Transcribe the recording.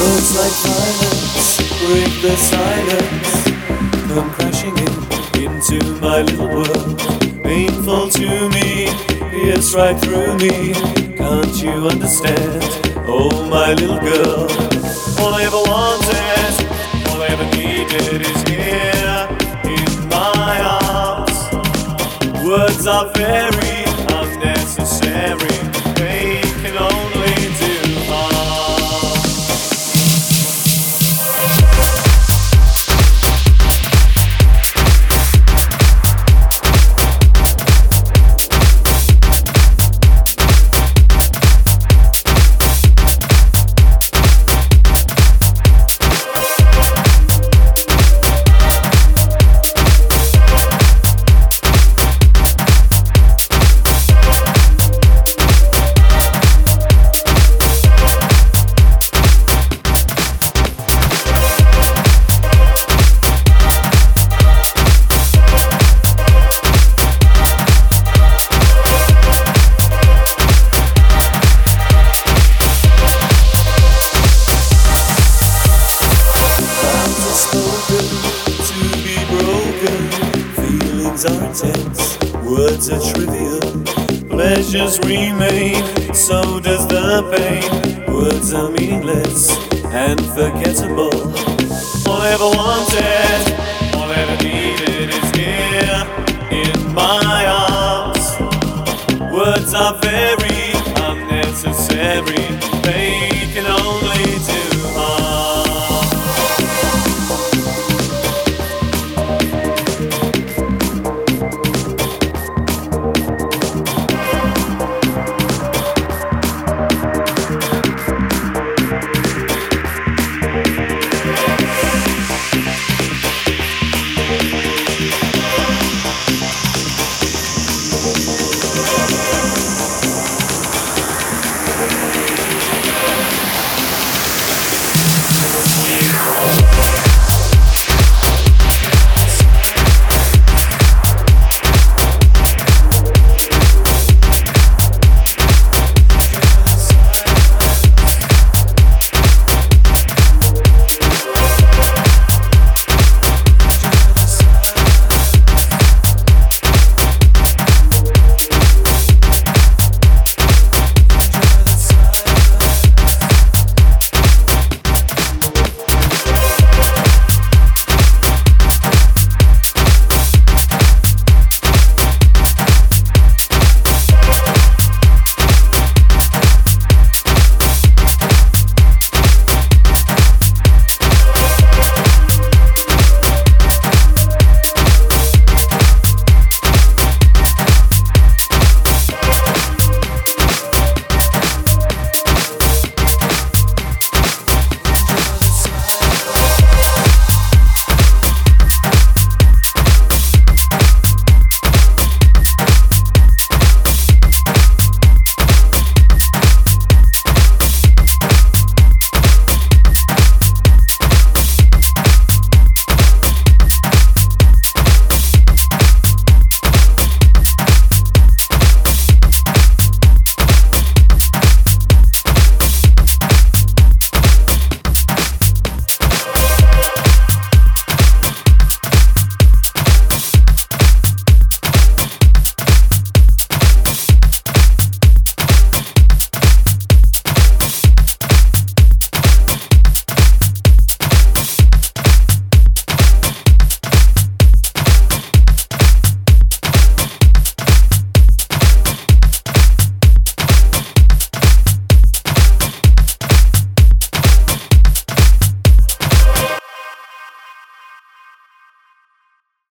Words like violence break the silence, come crashing into my little world. Painful to me, yes, right through me. Can't you understand? Oh, my little girl. All I ever wanted, all I ever needed is here in my arms. Words are very unnecessary, they can only do harm. Feelings are intense, words are trivial, pleasures remain, so does the pain. Words are meaningless and forgettable. All I ever wanted, all I ever needed is here in my arms. Words are very unnecessary,